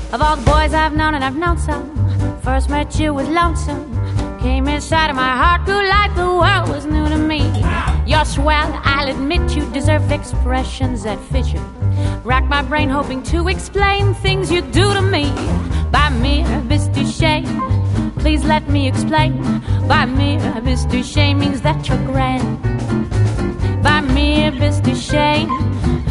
Of all the boys I've known, and I've known some, first met you was lonesome. Came inside of my heart, grew like the world was new to me. You're swell, I'll admit you deserve expressions that fit you. Rack my brain hoping to explain things you do to me. By mere bis du shame, please let me explain. By mere bis du shame means that you're grand. By mere bis du shame,